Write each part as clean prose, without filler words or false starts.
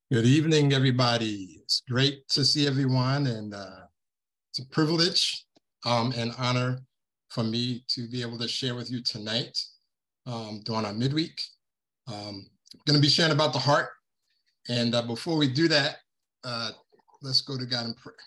Good evening, everybody. It's great to see everyone, and it's a privilege and honor for me to be able to share with you tonight during our midweek. I'm going to be sharing about the heart, and before we do that, let's go to God in prayer.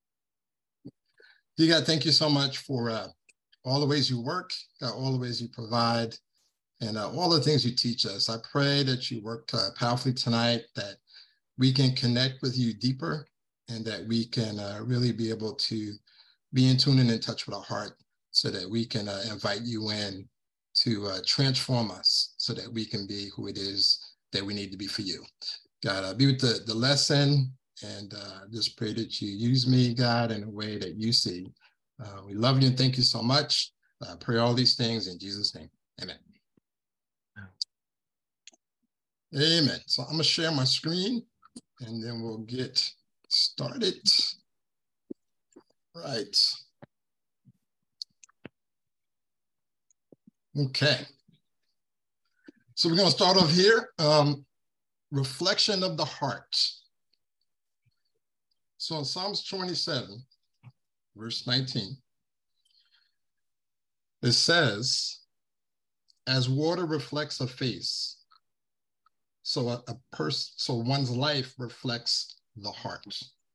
Dear God, thank you so much for all the ways you work, all the ways you provide, and all the things you teach us. I pray that you work powerfully tonight, that we can connect with you deeper, and that we can really be able to be in tune and in touch with our heart, so that we can invite you in to transform us, so that we can be who it is that we need to be for you. God, be with the lesson, and just pray that you use me, God, in a way that you see. We love you and thank you so much. Pray all these things in Jesus' name. Amen. Amen. So I'm going to share my screen, and then we'll get started. Right. Okay. So we're going to start off here. Reflection of the heart. So in Psalms 27, verse 19, it says, as water reflects a face, so so one's life reflects the heart.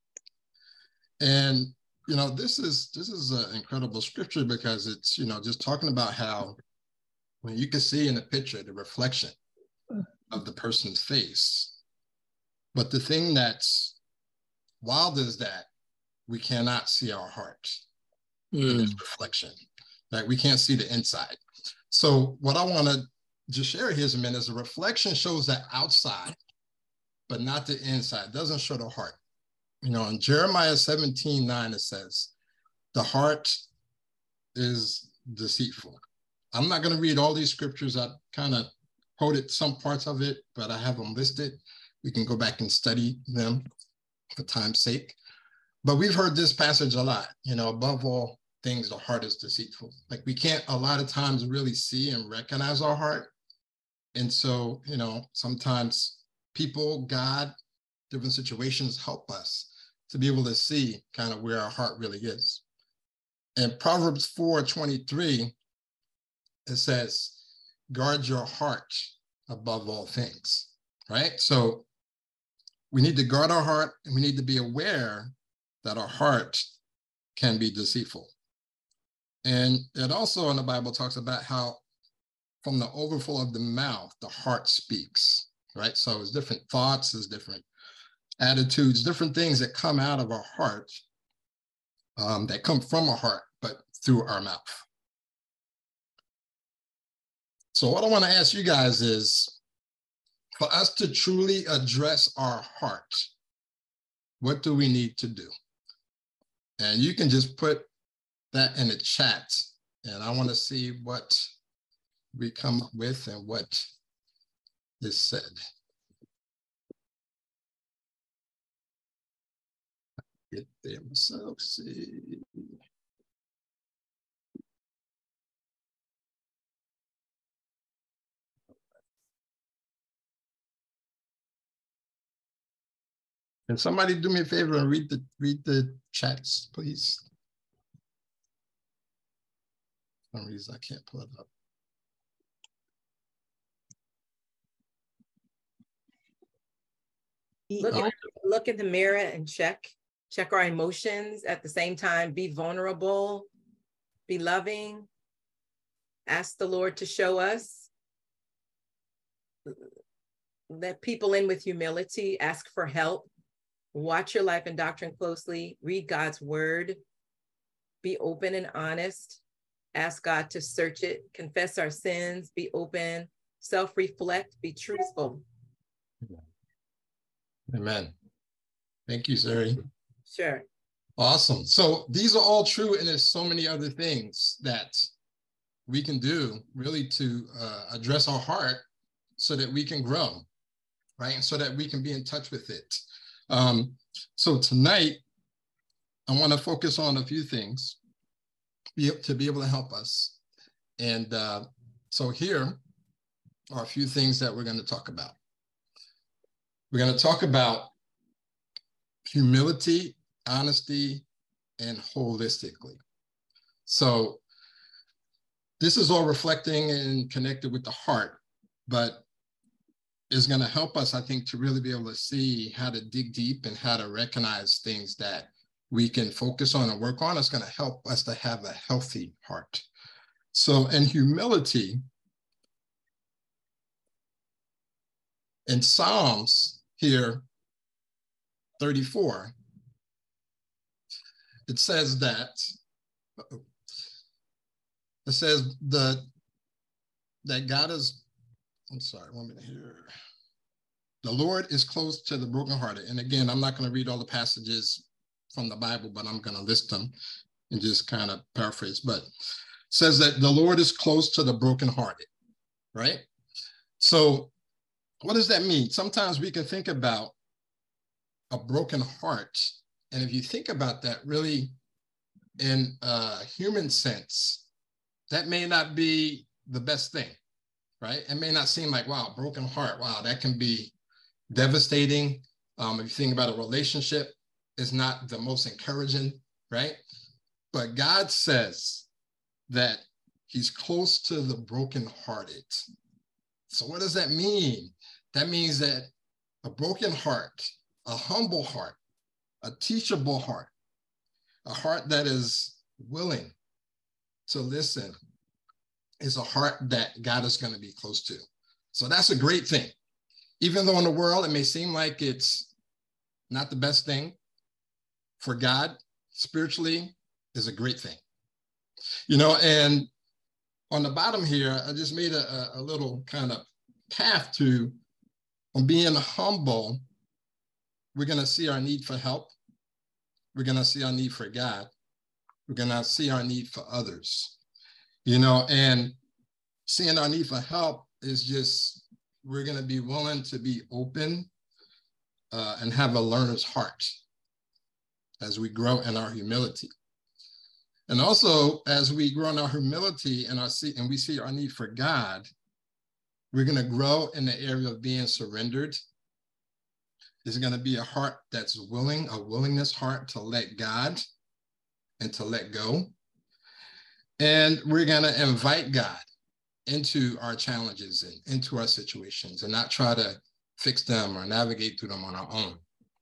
And this is an incredible scripture, because it's just talking about how when you can see in the picture the reflection of the person's face, but the thing that's wild is that we cannot see our heart in its reflection. Like, we can't see the inside. So what I want to just share here is a reflection shows that outside, but not the inside. It doesn't show the heart. In Jeremiah 17:9, it says, the heart is deceitful. I'm not going to read all these scriptures. I kind of quoted some parts of it, but I have them listed. We can go back and study them for time's sake. But we've heard this passage a lot. Above all things, the heart is deceitful. Like, we can't a lot of times really see and recognize our heart. And so, sometimes people, God, different situations help us to be able to see kind of where our heart really is. In Proverbs 4:23, it says, guard your heart above all things, right? So we need to guard our heart, and we need to be aware that our heart can be deceitful. And it also in the Bible talks about how from the overflow of the mouth, the heart speaks, right? So it's different thoughts, there's different attitudes, different things that come out of our heart, that come from our heart, but through our mouth. So what I want to ask you guys is, for us to truly address our heart, what do we need to do? And you can just put that in the chat, and I want to see what we come up with and what is said. Get there myself, see. Can somebody do me a favor and read the chats, please? For some reason I can't pull it up. Look in the mirror and check our emotions. At the same time, be vulnerable, be loving, ask the Lord to show us. Let people in with humility, ask for help, watch your life and doctrine closely, read God's word, be open and honest, ask God to search it, confess our sins, be open, self-reflect, be truthful. Amen. Thank you, Sari. Sure. Awesome. So these are all true, and there's so many other things that we can do really to address our heart so that we can grow, right? And so that we can be in touch with it. So tonight, I want to focus on a few things to be able to help us. And so here are a few things that we're going to talk about. We're going to talk about humility, honesty, and holistically. So this is all reflecting and connected with the heart, but is going to help us, I think, to really be able to see how to dig deep and how to recognize things that we can focus on and work on. It's going to help us to have a healthy heart. So in humility, in Psalms here, 34, it says that, that God is, I'm sorry, 1 minute here. The Lord is close to the brokenhearted. And again, I'm not going to read all the passages from the Bible, but I'm going to list them and just kind of paraphrase. But it says that the Lord is close to the brokenhearted, right? So what does that mean? Sometimes we can think about a broken heart. And if you think about that really in a human sense, that may not be the best thing, right? It may not seem like, wow, broken heart, wow, that can be devastating. If you think about a relationship, it's not the most encouraging, right? But God says that he's close to the brokenhearted. So what does that mean? That means that a broken heart, a humble heart, a teachable heart, a heart that is willing to listen, is a heart that God is going to be close to. So that's a great thing. Even though in the world it may seem like it's not the best thing, for God, spiritually, is a great thing. You know, and on the bottom here, I just made a little kind of path to, on being humble, we're going to see our need for help. We're going to see our need for God. We're going to see our need for others. You know, and seeing our need for help is just, we're going to be willing to be open and have a learner's heart as we grow in our humility. And also, as we grow in our humility and we see our need for God, we're going to grow in the area of being surrendered. There's going to be a heart that's willing, a willingness heart to let God and to let go. And we're going to invite God into our challenges and into our situations and not try to fix them or navigate through them on our own.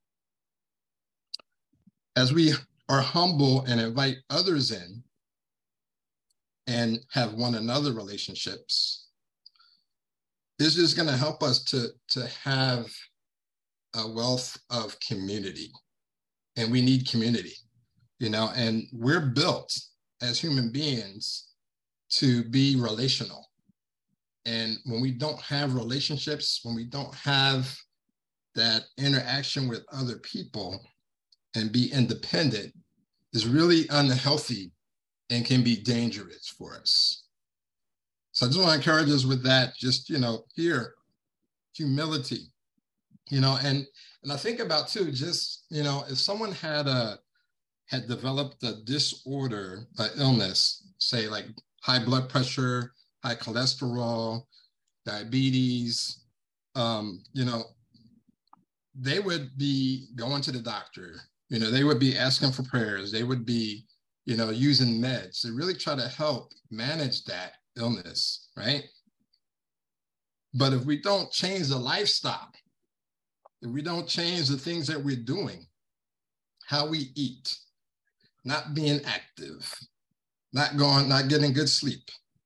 As we are humble and invite others in and have one another relationships, this is going to help us to have a wealth of community. And we need community, you know, and we're built as human beings to be relational. And when we don't have relationships, when we don't have that interaction with other people and be independent, is really unhealthy and can be dangerous for us. So I just want to encourage us with that, just, you know, here, humility, you know, and I think about too, just, you know, if someone had developed a disorder, an illness, say like high blood pressure, high cholesterol, diabetes, you know, they would be going to the doctor, you know, they would be asking for prayers, they would be, you know, using meds to really try to help manage that illness, right? But if we don't change the lifestyle, if we don't change the things that we're doing, how we eat, not being active, not getting good sleep,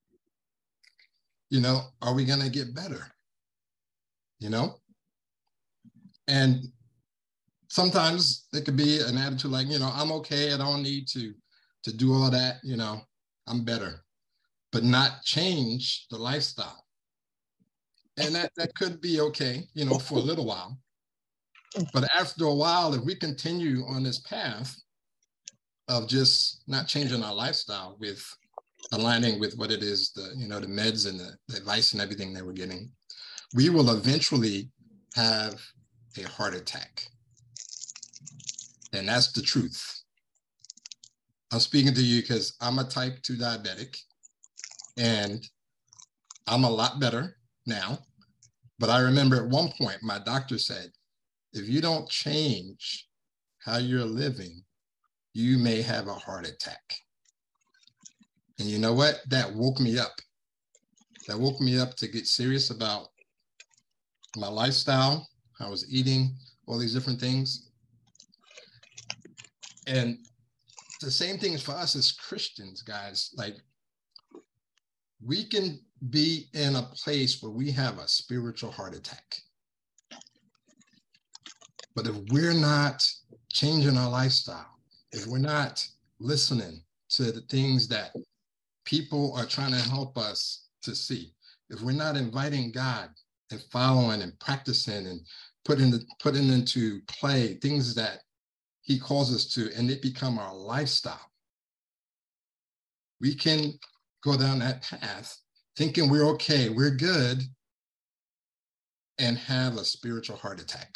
you know, are we going to get better? You know? And sometimes it could be an attitude like, you know, I'm okay, I don't need to do all that, you know, I'm better, but not change the lifestyle. And that could be okay, you know, for a little while. But after a while, if we continue on this path of just not changing our lifestyle with aligning with what it is, the, you know, the meds and the advice and everything that we're getting, we will eventually have a heart attack. And that's the truth. I'm speaking to you because I'm a type 2 diabetic and I'm a lot better now. But I remember at one point, my doctor said, if you don't change how you're living, you may have a heart attack. And you know what? That woke me up. That woke me up to get serious about my lifestyle, how I was eating, all these different things. And the same thing is for us as Christians, guys. Like, we can be in a place where we have a spiritual heart attack. But if we're not changing our lifestyle, if we're not listening to the things that people are trying to help us to see, if we're not inviting God and following and practicing and putting into play things that he calls us to, and it become our lifestyle, we can go down that path thinking we're okay, we're good, and have a spiritual heart attack.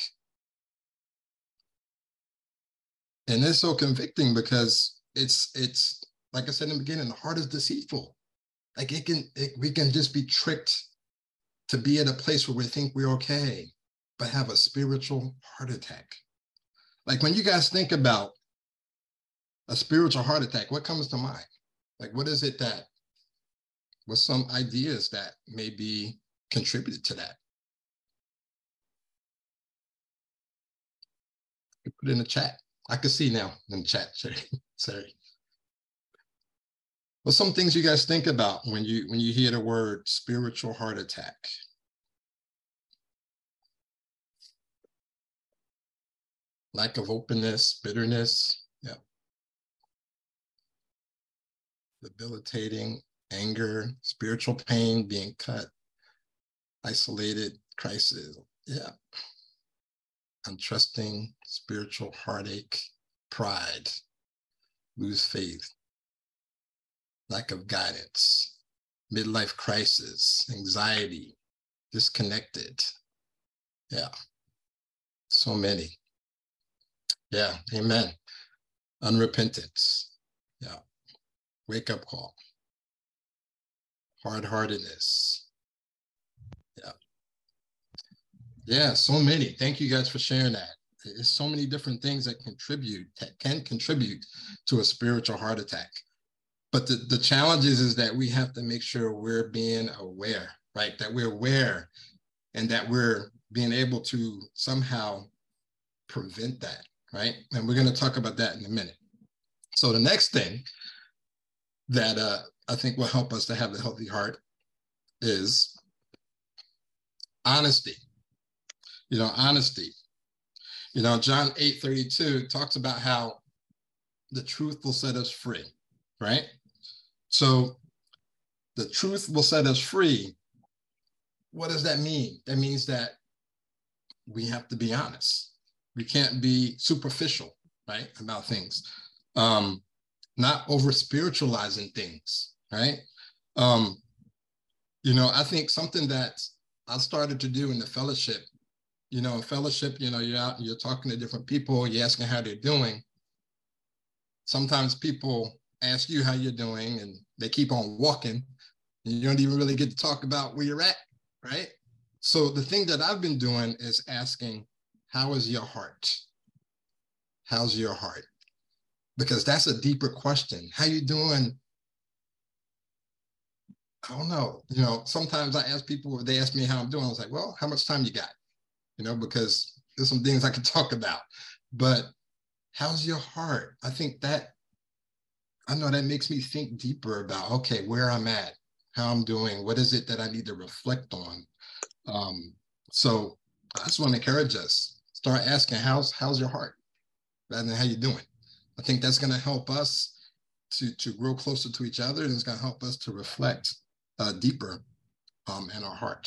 And it's so convicting because it's like I said in the beginning, the heart is deceitful. Like we can just be tricked to be at a place where we think we're okay, but have a spiritual heart attack. Like, when you guys think about a spiritual heart attack, what comes to mind? Like, what is it what's some ideas that may be contributed to that? You put it in the chat. I can see now in the chat. Sorry. What's some things you guys think about when you hear the word spiritual heart attack? Lack of openness, bitterness, yeah. Debilitating, anger, spiritual pain, being cut, isolated, crisis, yeah. Untrusting, spiritual heartache, pride, lose faith, lack of guidance, midlife crisis, anxiety, disconnected. Yeah, so many. Yeah, amen. Unrepentance. Yeah, wake up call. Hard-heartedness. Yeah. Yeah, so many. Thank you guys for sharing that. There's so many different things that can contribute to a spiritual heart attack. But the challenge is that we have to make sure we're being aware, right? That we're aware and that we're being able to somehow prevent that, right? And we're going to talk about that in a minute. So the next thing that I think will help us to have a healthy heart is honesty. Honesty. John 8:32 talks about how the truth will set us free, right? So the truth will set us free. What does that mean? That means that we have to be honest. We can't be superficial, right, about things. Not over spiritualizing things, right? I think something that I started to do in the fellowship, you're out, you're talking to different people, you're asking how they're doing. Sometimes people ask you how you're doing and they keep on walking and you don't even really get to talk about where you're at, right? So the thing that I've been doing is asking, how is your heart? How's your heart? Because that's a deeper question. How you doing? I don't know. Sometimes I ask people, they ask me how I'm doing. I was like, well, how much time you got? Because there's some things I could talk about. But how's your heart? I know that makes me think deeper about, okay, where I'm at, how I'm doing, what is it that I need to reflect on? So I just want to encourage us, start asking, how's your heart? Rather than how you doing. I think that's going to help us to grow closer to each other, and it's going to help us to reflect deeper in our heart.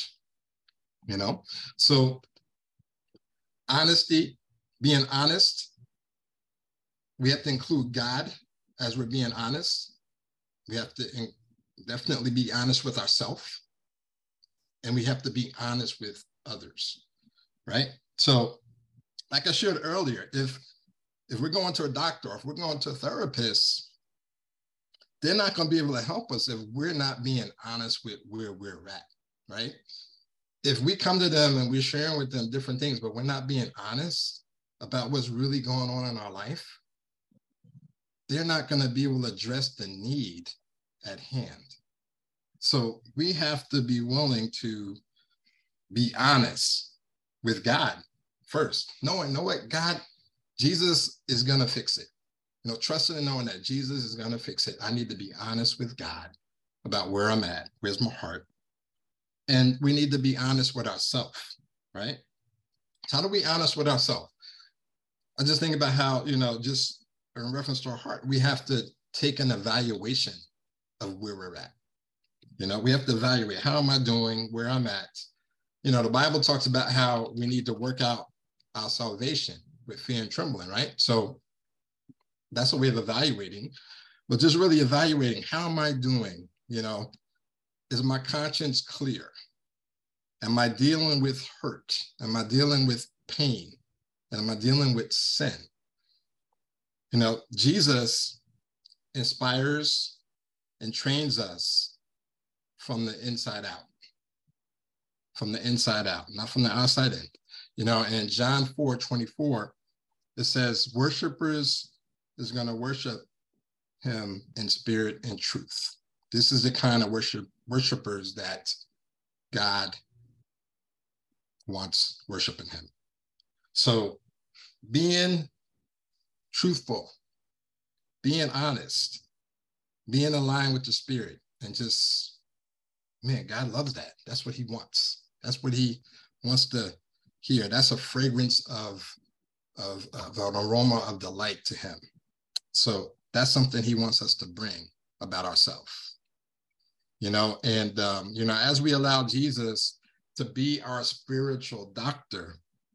So honesty, being honest, we have to include God as we're being honest. We have to definitely be honest with ourselves, and we have to be honest with others, right? So like I shared earlier, if we're going to a doctor, or if we're going to a therapist, they're not going to be able to help us if we're not being honest with where we're at, right? if we come to them and we're sharing with them different things, but we're not being honest about what's really going on in our life, they're not going to be able to address the need at hand. So we have to be willing to be honest with God first, knowing, know what, God, Jesus is going to fix it. You know, trusting and knowing that Jesus is going to fix it. I need to be honest with God about where I'm at, where's my heart. And we need to be honest with ourselves, right? How do we honest with ourselves? I just think about how, you know, just in reference to our heart, we have to take an evaluation of where we're at. You know, we have to evaluate, how am I doing, where I'm at. You know, the Bible talks about how we need to work out our salvation with fear and trembling, right? So that's a way of evaluating, but just really evaluating, how am I doing? You know, is my conscience clear? Am I dealing with hurt? Am I dealing with pain? And am I dealing with sin? You know, Jesus inspires and trains us from the inside out. From the inside out, not from the outside in. You know, and John 4:24, it says, worshipers is going to worship him in spirit and truth. This is the kind of worshipers that God wants worshiping him. So being truthful, being honest, being aligned with the spirit, and just, man, God loves that. That's what he wants. That's what he wants to hear. That's a fragrance of an aroma of delight to him. So that's something he wants us to bring about ourselves. You know, and, you know, as we allow Jesus to be our spiritual doctor,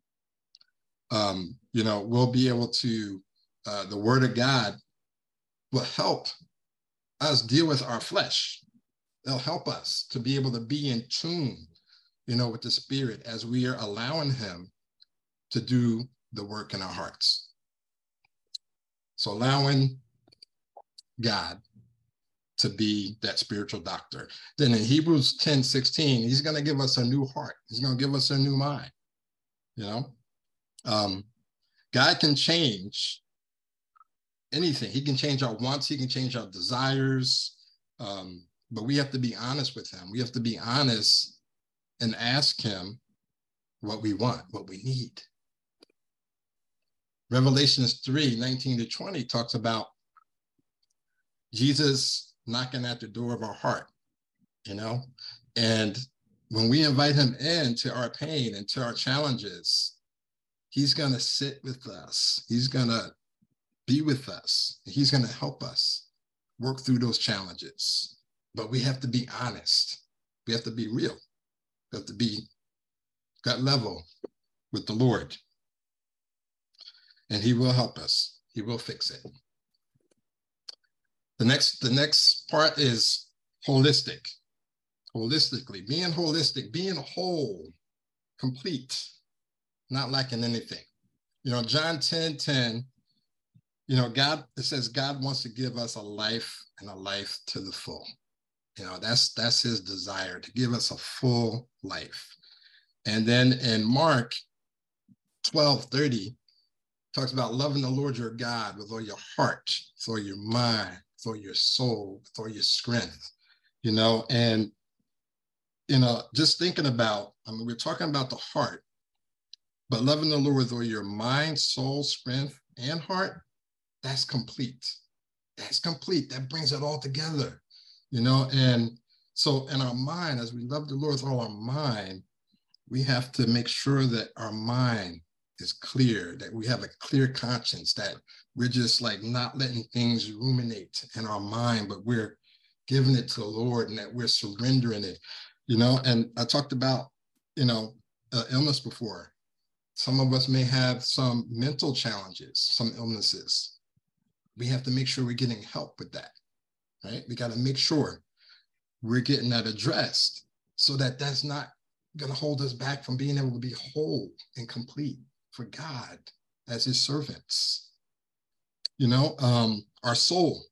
you know, we'll be able to, the word of God will help us deal with our flesh. They'll help us to be able to be in tune, you know, with the spirit as we are allowing him to do the work in our hearts. So allowing God to be that spiritual doctor. Then in Hebrews 10:16, he's going to give us a new heart. He's going to give us a new mind. You know, God can change anything. He can change our wants. He can change our desires. But we have to be honest with him. We have to be honest and ask him what we want, what we need. Revelations 3:19-20 talks about Jesus knocking at the door of our heart, you know? And when we invite him into our pain and to our challenges, he's going to sit with us. He's going to be with us. He's going to help us work through those challenges. But we have to be honest. We have to be real. We have to be gut level with the Lord. And he will help us. He will fix it. The next part is holistic. Holistically, being holistic, being whole, complete, not lacking anything. You know, John 10:10, you know, God, it says God wants to give us a life and a life to the full. You know, that's his desire, to give us a full life. And then in Mark 12:30, talks about loving the Lord your God with all your heart, with all your mind, with all your soul, with all your strength, you know, and, you know, just thinking about, I mean, we're talking about the heart, but loving the Lord with all your mind, soul, strength, and heart, that's complete. That's complete. That brings it all together, you know, and so in our mind, as we love the Lord with all our mind, we have to make sure that our mind is clear, that we have a clear conscience, that we're just like not letting things ruminate in our mind, but we're giving it to the Lord and that we're surrendering it, you know. And I talked about, you know, illness before. Some of us may have some mental challenges, some illnesses. We have to make sure we're getting help with that, right? We got to make sure we're getting that addressed so that that's not going to hold us back from being able to be whole and complete for God as his servants. You know, our soul,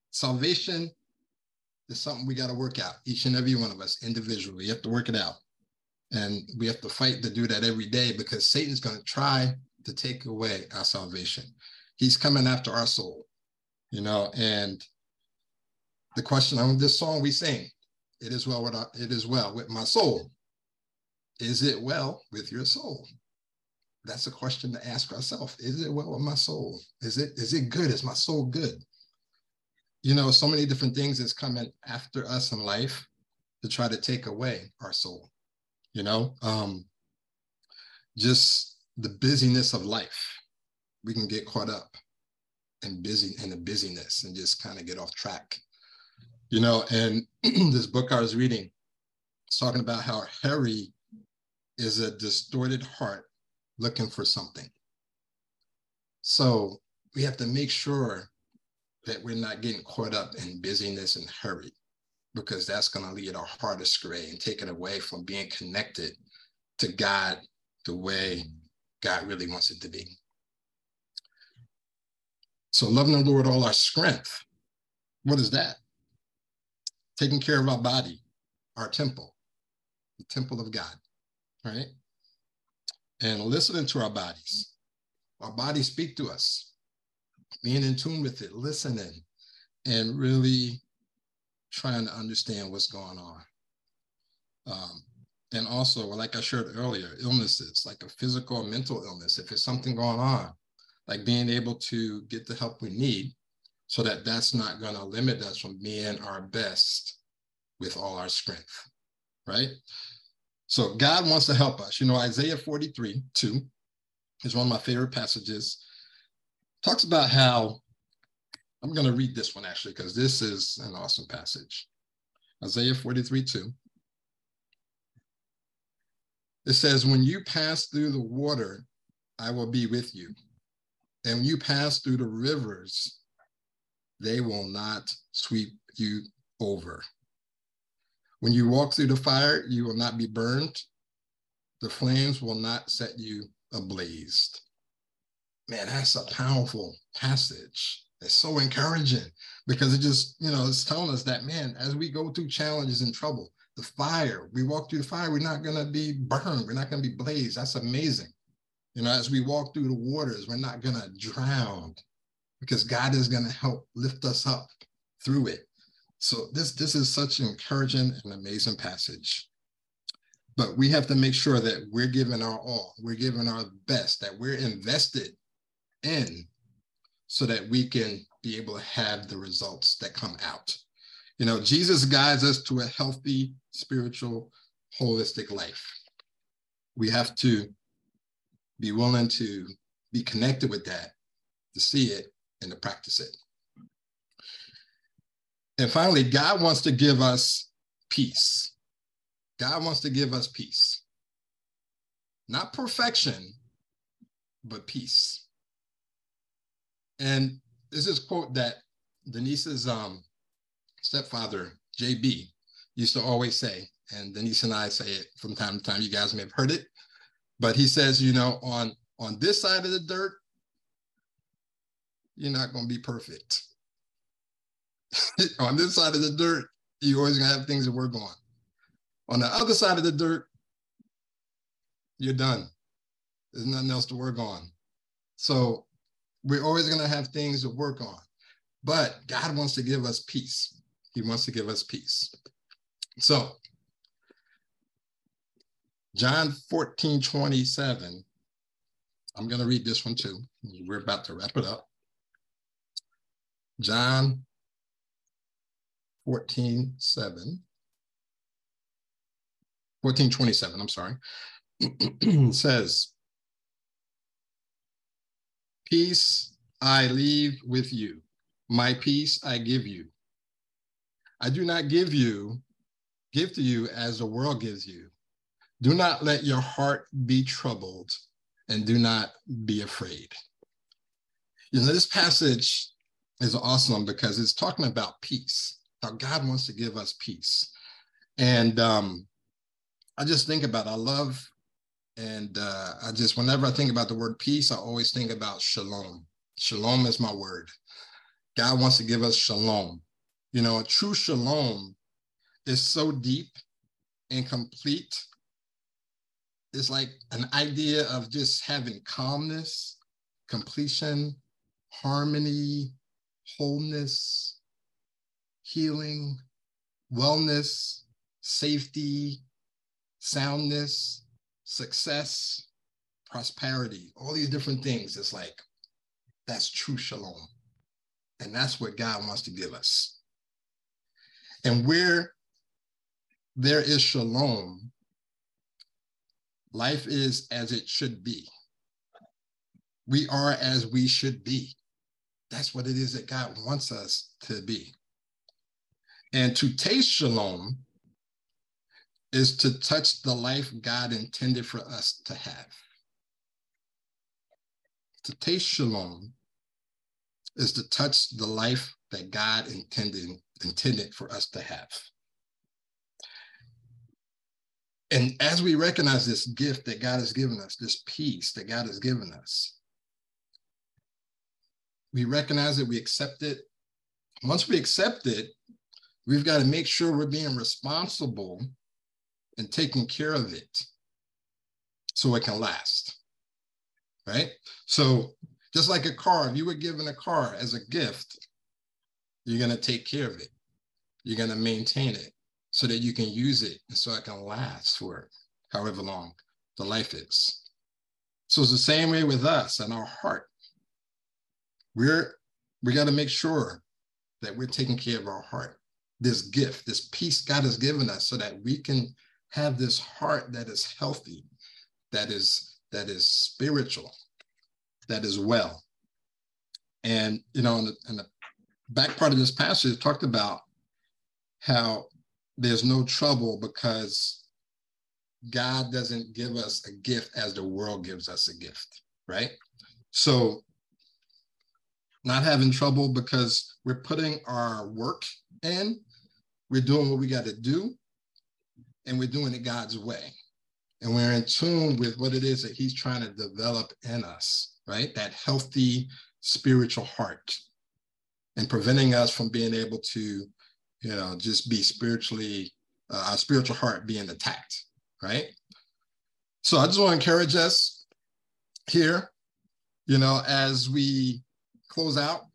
salvation is something we got to work out, each and every one of us individually. You have to work it out. And we have to fight to do that every day, because Satan's going to try to take away our salvation. He's coming after our soul, you know. And the question on this song we sing, it is well with my soul. Is it well with your soul? That's a question to ask ourselves. Is it well with my soul? Is it good? Is my soul good? You know, so many different things is coming after us in life to try to take away our soul. You know, just the busyness of life. We can get caught up in the busyness and just kind of get off track. You know, and this book I was reading, it's talking about how Harry is a distorted heart looking for something. So we have to make sure that we're not getting caught up in busyness and hurry, because that's going to lead our heart astray and take it away from being connected to God the way God really wants it to be. So loving the Lord all our strength, what is that? Taking care of our body, our temple, the temple of God, right? And listening to our bodies. Our bodies speak to us, being in tune with it, listening, and really trying to understand what's going on. And also, like I shared earlier, illnesses, like a physical or mental illness, if there's something going on, like being able to get the help we need, so that that's not going to limit us from being our best with all our strength, right? So God wants to help us. You know, Isaiah 43:2 is one of my favorite passages. Talks about how, I'm going to read this one actually, because this is an awesome passage. Isaiah 43:2. It says, when you pass through the water, I will be with you. And when you pass through the rivers, they will not sweep you over. When you walk through the fire, you will not be burned. The flames will not set you ablaze. Man, that's a powerful passage. It's so encouraging, because it just, you know, it's telling us that, man, as we go through challenges and trouble, the fire, we walk through the fire, we're not going to be burned. We're not going to be blazed. That's amazing. You know, as we walk through the waters, we're not going to drown, because God is going to help lift us up through it. So this is such an encouraging and amazing passage. But we have to make sure that we're giving our all, we're giving our best, that we're invested in, so that we can be able to have the results that come out. You know, Jesus guides us to a healthy, spiritual, holistic life. We have to be willing to be connected with that, to see it and to practice it. And finally, God wants to give us peace. God wants to give us peace. Not perfection, but peace. And this is a quote that Denise's stepfather, JB, used to always say, and Denise and I say it from time to time. You guys may have heard it, but he says, you know, on this side of the dirt, you're not going to be perfect. On this side of the dirt, you're always going to have things to work on. On the other side of the dirt, you're done. There's nothing else to work on. So we're always going to have things to work on. But God wants to give us peace. He wants to give us peace. So John 14:27, I'm going to read this one too. We're about to wrap it up. John 14:27, I'm sorry, says, peace I leave with you. My peace I give you. I do not give to you as the world gives you. Do not let your heart be troubled, and do not be afraid. You know, this passage is awesome because it's talking about peace, how God wants to give us peace. And I just think about, whenever I think about the word peace, I always think about shalom. Shalom is my word. God wants to give us shalom. You know, a true shalom is so deep and complete is like an idea of just having calmness, completion, harmony, wholeness, healing, wellness, safety, soundness, success, prosperity, all these different things. It's like, that's true shalom. And that's what God wants to give us. And where there is shalom, life is as it should be. We are as we should be. That's what it is that God wants us to be. And to taste shalom is to touch the life God intended for us to have. To taste shalom is to touch the life that God intended for us to have. And as we recognize this gift that God has given us, this peace that God has given us, we recognize it, we accept it. Once we accept it, we've got to make sure we're being responsible and taking care of it so it can last, right? So just like a car, if you were given a car as a gift, you're going to take care of it. You're going to maintain it so that you can use it and so it can last for however long the life is. So it's the same way with us and our heart. We got to make sure that we're taking care of our heart, this gift, this peace God has given us so that we can have this heart that is healthy, that is spiritual, that is well. And, you know, in the back part of this passage, it talked about how there's no trouble because God doesn't give us a gift as the world gives us a gift, right? So not having trouble because we're putting our work in, we're doing what we got to do, and we're doing it God's way. And we're in tune with what it is that he's trying to develop in us, right? That healthy spiritual heart, and preventing us from being able to, you know, just be spiritually, our spiritual heart being attacked, right? So I just want to encourage us here, you know, as we close out,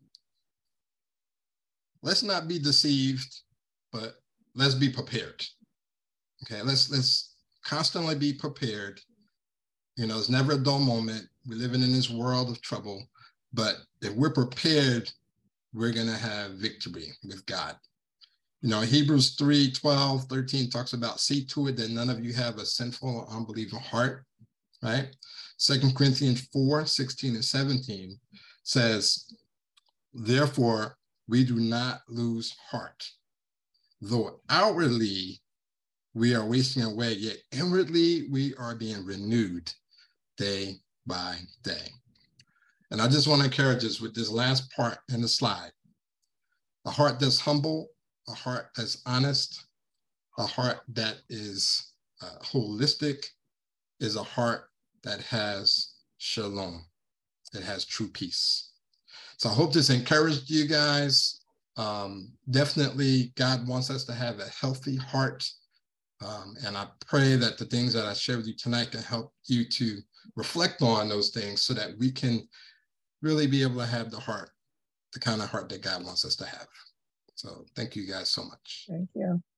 let's not be deceived, but let's be prepared. Okay, let's constantly be prepared. You know, it's never a dull moment. We're living in this world of trouble, but if we're prepared, we're going to have victory with God. You know, Hebrews 3:12, 13 talks about, see to it that none of you have a sinful or unbelieving heart, right? 2 Corinthians 4:16 and 17 says, therefore, we do not lose heart. Though outwardly we are wasting away, yet inwardly we are being renewed day by day. And I just want to encourage us with this last part in the slide. A heart that's humble, a heart that's honest, a heart that is holistic, is a heart that has shalom, that has true peace. So I hope this encouraged you guys. Definitely, God wants us to have a healthy heart. And I pray that the things that I shared with you tonight can help you to reflect on those things so that we can really be able to have the heart, the kind of heart that God wants us to have. So thank you guys so much. Thank you.